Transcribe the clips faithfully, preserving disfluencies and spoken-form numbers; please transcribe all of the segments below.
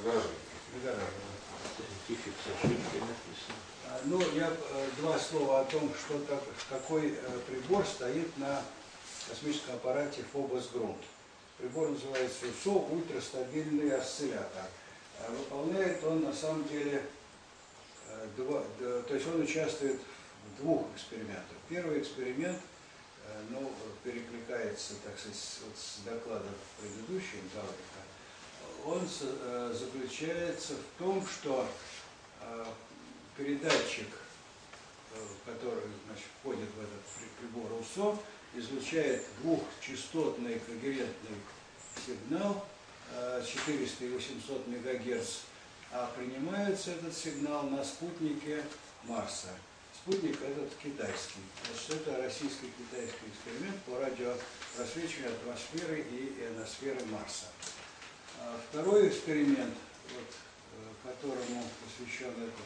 Ну, я два слова о том, что так, какой прибор стоит на космическом аппарате Фобос-Грунт. Прибор называется УСО, ультрастабильный осциллятор. Выполняет он на самом деле два, то есть он участвует в двух экспериментах. Первый эксперимент, ну, перекликается, так сказать, вот с докладом предыдущего товарища. Он заключается в том, что передатчик, который, значит, входит в этот прибор УСО, излучает двухчастотный когерентный сигнал четыреста и восемьсот мегагерц, а принимается этот сигнал на спутнике Марса. Спутник этот китайский. Значит, это российско-китайский эксперимент по радиопросвечиванию атмосферы и ионосферы Марса. Второй эксперимент, вот, которому посвящена эта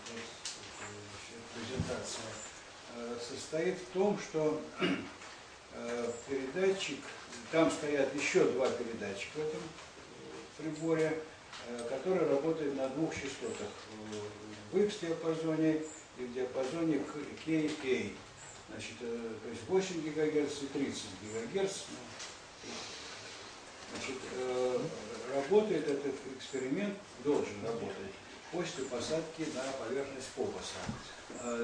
презентация, состоит в том, что передатчик, там стоят еще два передатчика в этом приборе, который работает на двух частотах, в X-диапазоне и в диапазоне кей эй. Значит, то есть восемь гигагерц и тридцать гигагерц. Значит, работает этот эксперимент, должен работать после посадки на поверхность Фобоса.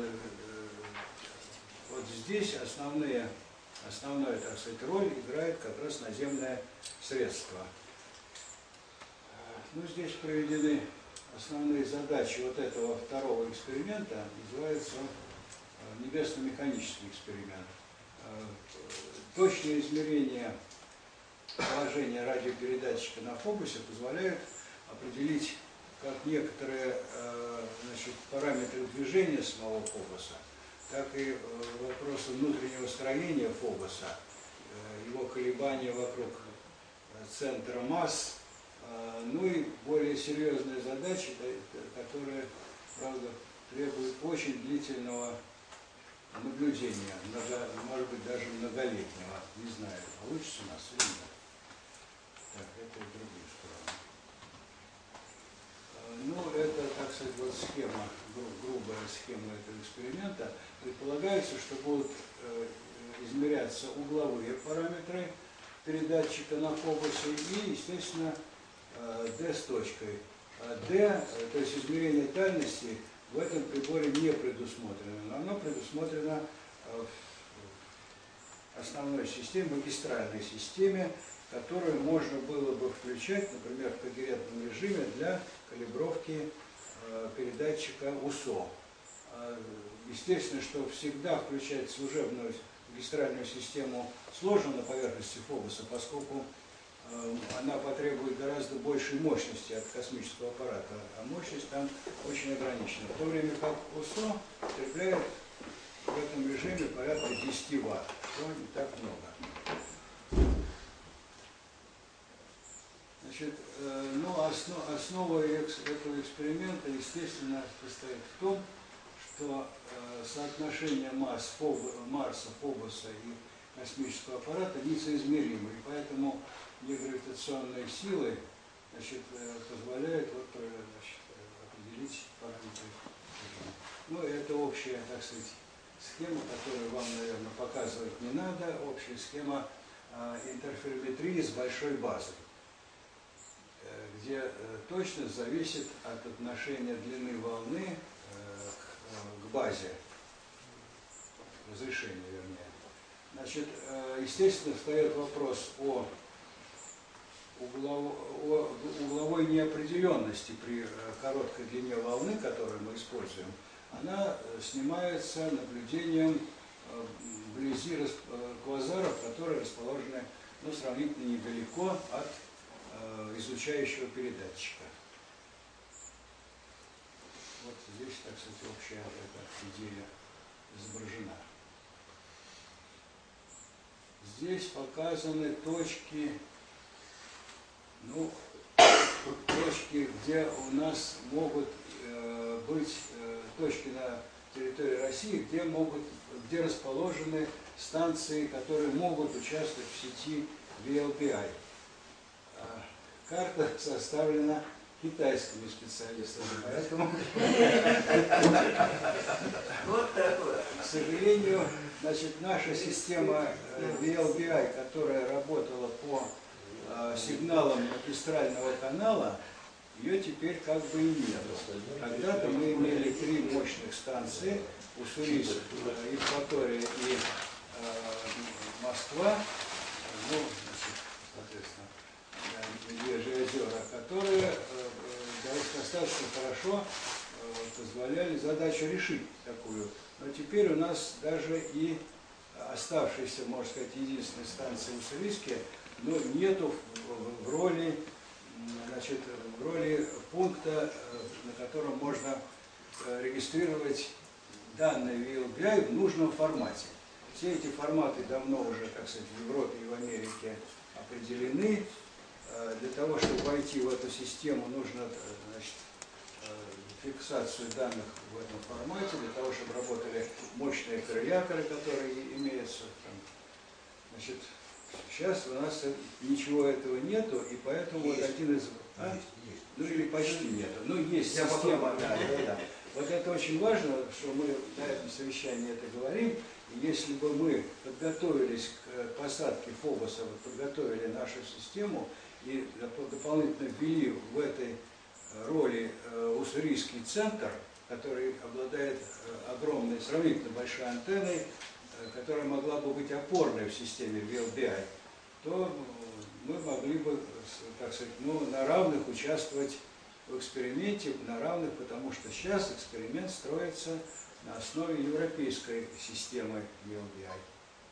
Вот здесь основные, основную, так сказать, роль играет как раз наземное средство. Ну, здесь приведены основные задачи вот этого второго эксперимента. Называется небесно-механический эксперимент. Точное измерение положения радиопередатчика на Фобосе позволяет определить как некоторые, значит, параметры движения самого Фобоса, так и вопросы внутреннего строения Фобоса, его колебания вокруг центра масс, ну и более серьезные задачи, которые, правда, требуют очень длительного наблюдения, много, может быть, даже многолетнего. Не знаю, получится у нас или нет. Так, это и другую сторону. Ну, это, так сказать, вот схема, грубая схема этого эксперимента. Предполагается, что будут э, измеряться угловые параметры передатчика на Фобосе и, естественно, э, D с точкой. D, то есть измерение дальности, в этом приборе не предусмотрено, но оно предусмотрено в основной системе, магистральной системе, которую можно было бы включать, например, в когерентном режиме для калибровки э, передатчика УСО. Э, естественно, что всегда включать служебную магистральную систему сложно на поверхности Фобоса, поскольку э, она потребует гораздо большей мощности от космического аппарата, а мощность там очень ограничена. В то время как УСО потребляет в этом режиме порядка десяти ватт, что не так много. Значит, ну, основ, основа этого эксперимента, естественно, состоит в том, что соотношение масс Фобо, Марса, Фобоса и космического аппарата несоизмеримы, и поэтому негравитационные силы, значит, позволяют вот, значит, определить параметры. Ну, это общая, так сказать, схема, которую вам, наверное, показывать не надо, общая схема интерферометрии с большой базой, где точность зависит от отношения длины волны к базе, разрешения, вернее. Значит, естественно, встает вопрос о угловой неопределенности при короткой длине волны, которую мы используем. Она снимается наблюдением вблизи квазаров, которые расположены, ну, сравнительно недалеко от излучающего передатчика. Вот здесь, так сказать, общая эта идея изображена. Здесь показаны точки, ну, точки, где у нас могут э, быть э, точки на территории России, где могут, где расположены станции, которые могут участвовать в сети ви эл пи ай. Карта составлена китайскими специалистами, поэтому, к сожалению, значит, наша система ви эл би ай, которая работала по сигналам магистрального канала, ее теперь как бы и нет. Когда-то мы имели три мощных станции: Уссурийск, Евпатория и Москва, ну, значит, соответственно, Медвежьи озера, которые достаточно хорошо позволяли задачу решить такую. Но теперь у нас даже и оставшейся, можно сказать, единственной станции в Уссурийске, но нету в роли, значит, в роли пункта, на котором можно регистрировать данные ви эл би ай в нужном формате. Все эти форматы давно уже, так сказать, в Европе и в Америке определены. Для того, чтобы войти в эту систему, нужно, значит, фиксацию данных в этом формате, для того, чтобы работали мощные корреляторы, которые имеются. Значит, сейчас у нас ничего этого нету, и поэтому есть. вот один из... А? Есть, есть. Ну или почти нету. Ну есть Я система, да, да, да. Вот это очень важно, что мы на этом совещании это говорим. И если бы мы подготовились к посадке Фобоса, подготовили нашу систему и дополнительно ввели в этой роли уссурийский центр, который обладает огромной, сравнительно большой антенной, которая могла бы быть опорной в системе ви эл би ай, то мы могли бы, так сказать, ну, на равных участвовать в эксперименте, на равных, потому что сейчас эксперимент строится на основе европейской системы ви эл би ай.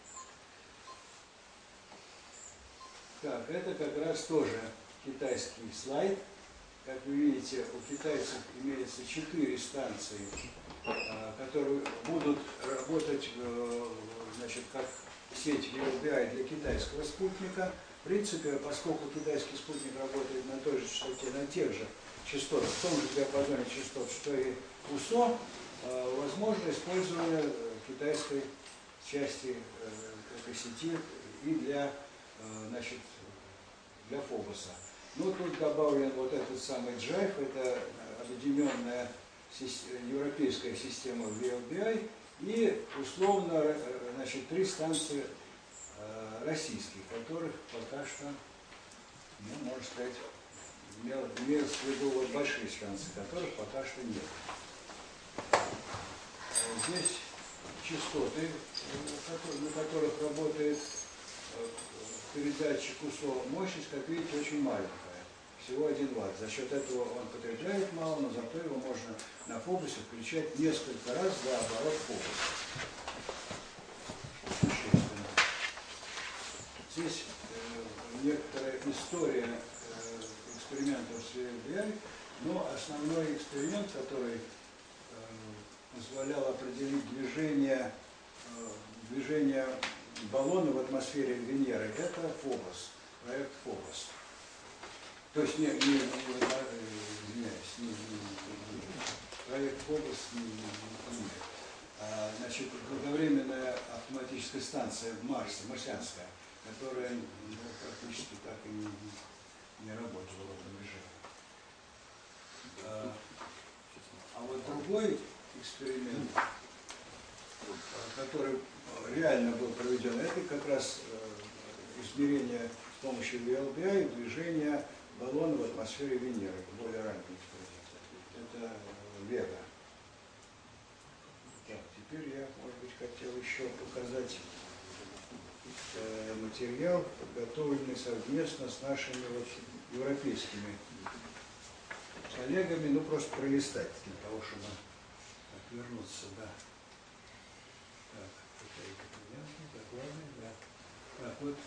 Так, это как раз тоже китайский слайд. Как вы видите, у китайцев имеется четыре станции, которые будут работать, значит, как сеть ви эл би ай для китайского спутника. В принципе, поскольку китайский спутник работает на той же частоте, на тех же частотах, в том же диапазоне частот, что и УСО, возможно использование китайской части этой сети и для, значит, для Фобоса. Ну, тут добавлен вот этот самый джайв, это объединенная европейская система ви эл би ай и условно, значит, три станции российских, которых пока что, ну, можно сказать, имеется в виду вот большие станции, которых пока что нет. Здесь частоты, на которых работает передатчик УСО, мощность, как видите, очень маленькая, всего один ватт. За счет этого он потребляет мало, но зато его можно на Фобосе включать несколько раз за оборот Фобоса. Здесь э, некоторая история э, экспериментов с ви эл би ай, но основной эксперимент, который э, позволял определить движение, э, движение баллона в атмосфере Венеры, это Фобос, проект Фобос. То есть, не, не, не, извиняюсь, не, не, не, проект Фобос не, не, не, не. А, значит, долговременная автоматическая станция в Марсе, марсианская, которая, ну, практически так и не, не работала в этом режиме. А, а вот другой эксперимент, который реально был проведен, это как раз измерение с помощью ви эл би ай движения баллона в атмосфере Венеры, более ранний эксперимент. Это Вега. Так, теперь я, может быть, хотел еще показать материал, подготовленный совместно с нашими вот европейскими коллегами, ну просто пролистать для того, чтобы вернуться, да. Так, это понятно, докладно, да. Так, вот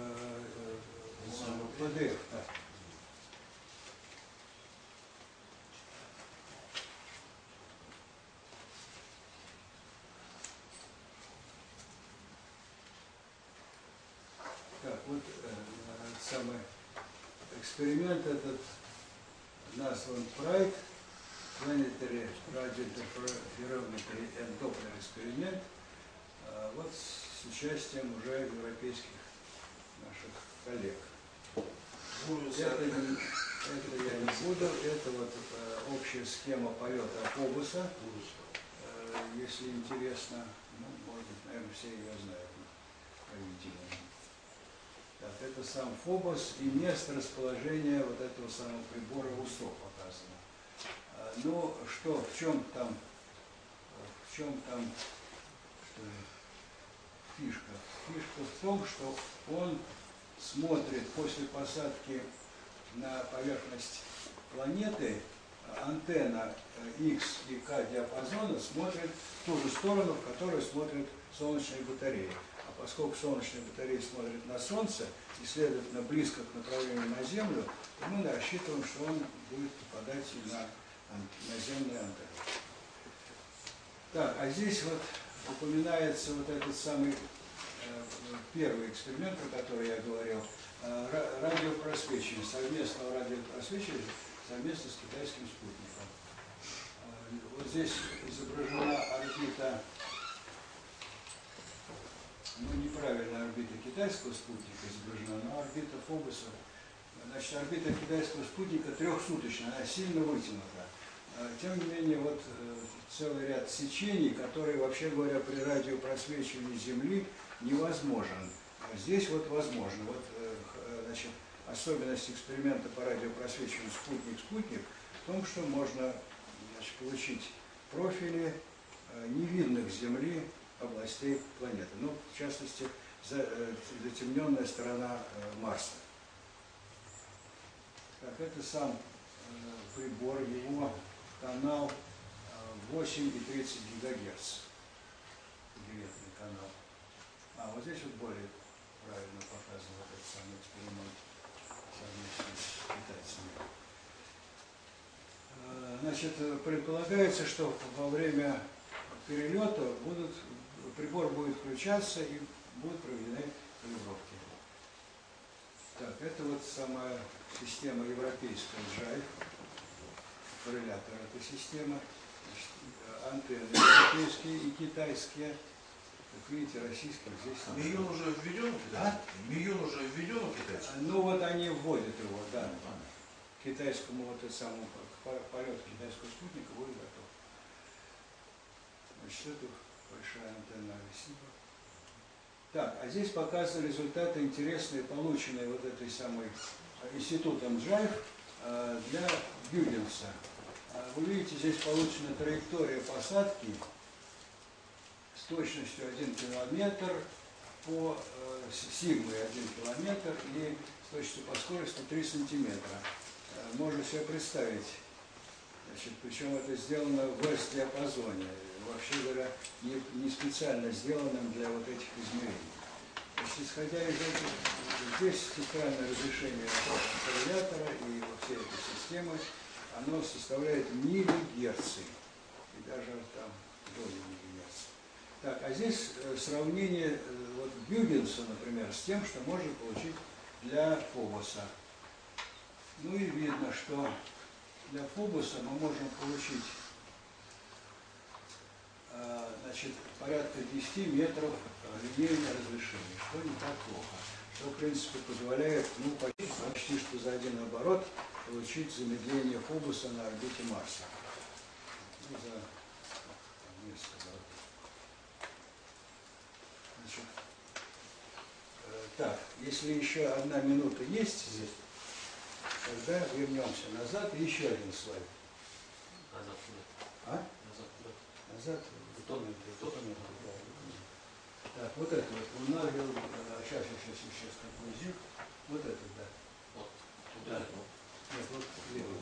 пи ди эф, да. Так, вот э, самый эксперимент этот назван Pride, Planetary Radio Interferometry and Doppler эксперимент, э, вот с участием уже европейских наших коллег. это, это я не буду. Это вот э, общая схема полета Фобоса. Э, если интересно, ну, может быть, наверное, все ее знают, по-видимому. Так, это сам Фобос и место расположения вот этого самого прибора УСО показано. Э, ну, что, в чем там, в чем там что, фишка? Фишка в том, что он смотрит после посадки на поверхность планеты, антенна X и K диапазона смотрит в ту же сторону, в которую смотрят солнечные батареи. А поскольку солнечные батареи смотрят на Солнце и, следовательно, близко к направлению на Землю, то мы рассчитываем, что он будет попадать и на наземные антенны. Так, а здесь вот упоминается вот этот самый э, первый эксперимент, про который я говорил, э, радиопросвечивание, совместного радиопросвечивания совместно с китайским спутником. Э, вот здесь изображена орбита, ну, неправильная орбита китайского спутника изображена, но орбита Фобоса. Значит, орбита китайского спутника трехсуточная, она сильно вытянута. Тем не менее, вот целый ряд сечений, которые, вообще говоря, при радиопросвечивании Земли невозможен. А здесь вот возможно. Вот, значит, особенность эксперимента по радиопросвечиванию спутник-спутник в том, что можно, значит, получить профили невидных с Земли областей планеты. Ну, в частности, затемненная сторона Марса. Так, это сам прибор, его канал восемь и тридцать гигагерц. Дилетный канал. А вот здесь вот более правильно показан вот этот самый эксперимент совместно с китайцами. Значит, предполагается, что во время перелета будут, прибор будет включаться и будут проведены калибровки. Так, это вот самая система европейская джайв, коррелятор этой системы, антенны европейские и китайские. Как видите, российских здесь нет. Миюн уже введен у китайцев? А? Миюн уже введен у китайцев? Ну вот они вводят его, да. К китайскому вот этому самому полету китайского спутника будет готов. Значит, это большая антенна ресивер. Так, а здесь показаны результаты интересные, полученные вот этой самой институтом джайв для Гюгенса. Вы видите, здесь получена траектория посадки с точностью один километр по э, сигмой один километр и с точностью по скорости три сантиметра. Э, можно себе представить, значит, причем это сделано в эс-диапазоне, вообще говоря, не, не специально сделанным для вот этих измерений. Значит, исходя из этих, здесь спектральное разрешение коррелятора и вот всей этой системы, оно составляет миллигерцы, и даже там доли миллигерц. Так, а здесь э, сравнение э, вот Гюгенса, например, с тем, что можно получить для Фобоса. Ну и видно, что для Фобоса мы можем получить э, значит, порядка десяти метров линейное разрешение, что не так плохо. Что, в принципе, позволяет, ну, почти что за один оборот получить замедление Фобоса на орбите Марса. Ну, за там, несколько оборотов. Значит, э, так, если еще одна минута есть здесь, тогда вернемся назад и еще один слайд. Назад куда? А? Назад куда? Назад. Так, вот это вот, Луна, сейчас, сейчас, сейчас, сейчас, какой зиг, вот этот, да. Вот, да. Нет, вот левый.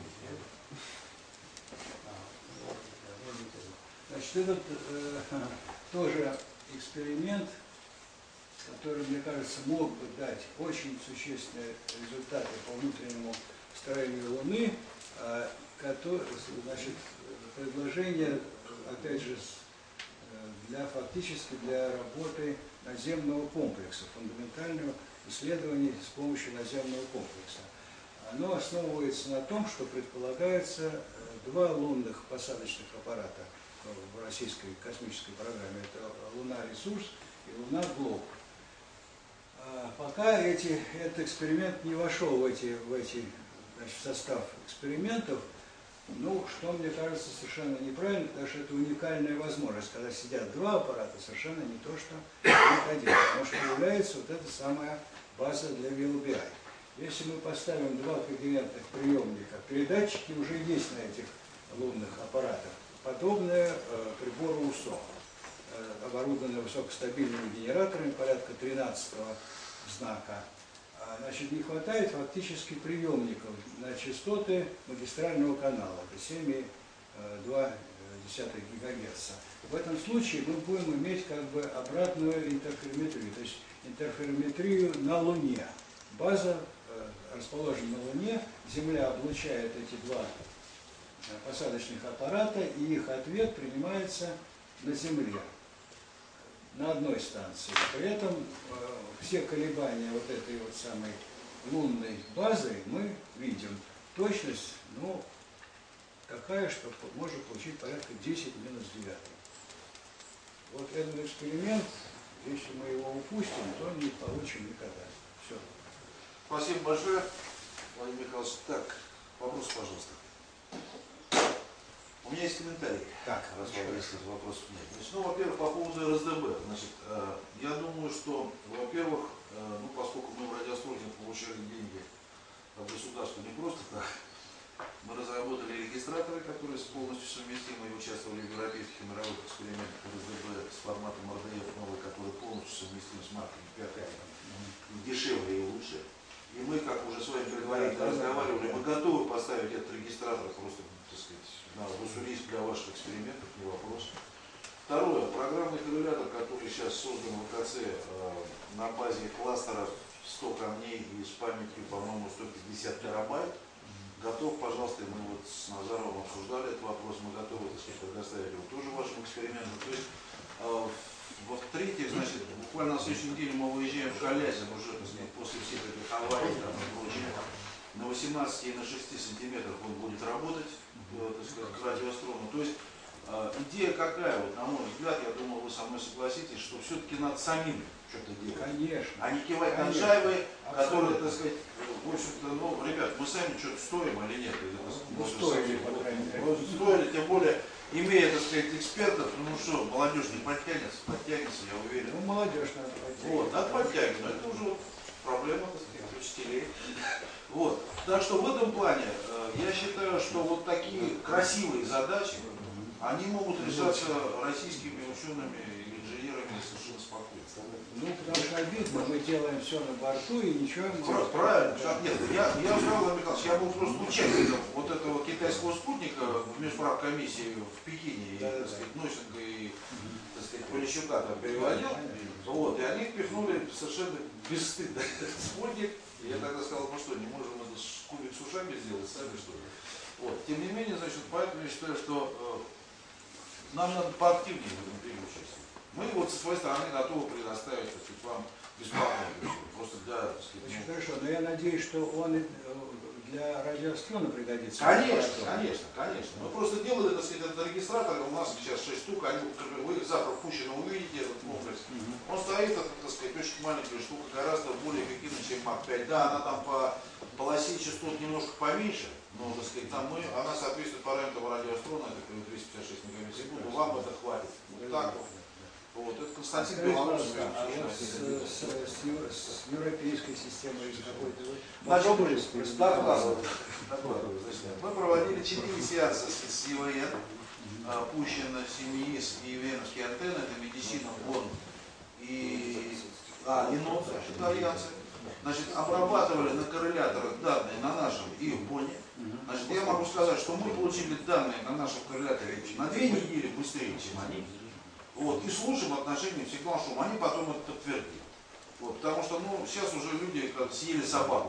А, вот, вот это. Значит, этот э, тоже эксперимент, который, мне кажется, мог бы дать очень существенные результаты по внутреннему строению Луны, э, который, значит, предложение, опять же, для фактически для работы наземного комплекса, фундаментального исследования с помощью наземного комплекса. Оно основывается на том, что предполагается два лунных посадочных аппарата в российской космической программе. Это Луна-ресурс и Луна-глоб. А пока эти, этот эксперимент не вошел в эти, в эти значит, состав экспериментов, ну, что мне кажется совершенно неправильно, потому что это уникальная возможность, когда сидят два аппарата, совершенно не то, что один, потому что появляется вот эта самая база для ви эл би ай. Если мы поставим два когерентных приемника, передатчики уже есть на этих лунных аппаратах, подобные э, прибору УСО, э, оборудованные высокостабильными генераторами порядка тринадцатого знака. Значит, не хватает фактически приемников на частоты магистрального канала, это семь и два десятых гигагерца. В этом случае мы будем иметь как бы обратную интерферометрию, то есть интерферометрию на Луне. База э, расположена на Луне, Земля облучает эти два э, посадочных аппарата, и их ответ принимается на Земле, на одной станции. При этом э, все колебания вот этой вот самой лунной базы мы видим. Точность, ну, такая, что можно получить порядка десять минус девять. Вот этот эксперимент, если мы его упустим, то не получим никогда. Все. Спасибо большое, Владимир Михайлович. Так, вопрос, пожалуйста. У меня есть комментарий. Так, раз если вопросов нет. Значит, ну, во-первых, по поводу эр эс дэ бэ. Значит, э, я думаю, что, во-первых, э, ну, поскольку мы в радиоастрологии получали деньги от государства не просто так, мы разработали регистраторы, которые полностью совместимы и участвовали в европейских и мировых экспериментах эр эс дэ бэ с форматом эр дэ эф новый, который полностью совместим с марками пятый, дешевле и лучше. И мы, как уже с вами предварительно разговаривали, мы готовы поставить этот регистратор просто, так сказать, на госуриск для ваших экспериментов, не вопрос. Второе. Программный коррелятор, который сейчас создан в вэ ка цэ э, на базе кластеров сто камней и с памятью, по-моему, сто пятьдесят терабайт. Готов, пожалуйста, мы вот с Назаровым обсуждали этот вопрос, мы готовы, так сказать, предоставить его тоже вашим экспериментам. То есть, э, в-третьих, значит, буквально на следующей неделе мы выезжаем в Калязин уже, так сказать, после всех этих аварий там, и прочего. На восемнадцати и на шести сантиметрах он будет работать, так сказать, к радиоастрому. То есть э, идея какая, вот, на мой взгляд, я думаю, вы со мной согласитесь, что все-таки надо самим что-то делать. Конечно. А не кивать на жайвы, которые, так сказать, в общем-то, ну, ребят, мы сами что-то стоим или нет? Или, так сказать, ну, стоили, по крайней мере. Вот, стоили, тем более, имея, так сказать, экспертов, ну что, молодежь не подтянется, подтянется, я уверен. Ну, молодежь надо подтягивать. Вот, надо подтягивать, но это уже вот проблема, так сказать, учителей. Вот. Так что в этом плане э, я считаю, что вот такие красивые задачи, они могут решаться российскими учеными и инженерами совершенно спокойно. Ну, потому что обидно, мы делаем все на борту и ничего не делаем. Правильно, как нет. Я, я сказал, Владимир Михайлович, я был просто участником вот этого китайского спутника в межправкомиссии в Пекине, да, и, так сказать, Носинга и, так сказать, Полищука там переводил. Вот, и они впихнули совершенно бесстыдно этот спутник. И я тогда сказал, ну что, не можем это кубик с ушами сделать, сами что ли? Вот. Тем не менее, значит, поэтому я считаю, что э, нам надо поактивнее в этом деле участвовать. Мы вот со своей стороны готовы предоставить, так сказать, вам бесплатно, просто для, так сказать, очень хорошо, но я надеюсь, что он для радиоастрона пригодится. Конечно, конечно, конечно. Мы просто делали, так сказать, этот регистратор, у нас сейчас шесть штук, они, вы их завтра в Пущино увидите, этот комплекс. Mm-hmm. Он стоит, это, так сказать, очень маленькая штука, гораздо более эффективна, чем мак пять. Да, она там по полосе частот немножко поменьше, но, так сказать, там мы, она соответствует параметрам радиоастрона, это двести пятьдесят шесть мегабит в секунду, вам это хватит. Вот так вот. Вот, это Константин Белорусов. А вот с, с, с, с европейской системой какой-то попробовали докладывать. Мы проводили четыре сеанса с и вэ эн, Пущино, Симеис и Веновские антенны, это медицина, Бонн и а, и НОЦ, итальянцы. Значит, обрабатывали на корреляторах данные на нашем и в Бонне. Значит, я могу сказать, что мы получили данные на нашем корреляторе на две недели быстрее, чем они. Вот, и с лучшим отношением сигнал шум, они потом это подтвердили. Вот, потому что, ну, сейчас уже люди как съели собаку.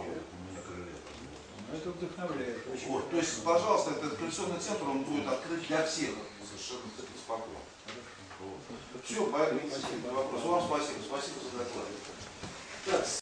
Ну, это вдохновляет. Вот, то есть, пожалуйста, этот коллекционный центр, он будет открыт для всех, совершенно спокойно. Вот. Все, поэтому спасибо. Вопрос. Вам спасибо. Спасибо за доклад. Так.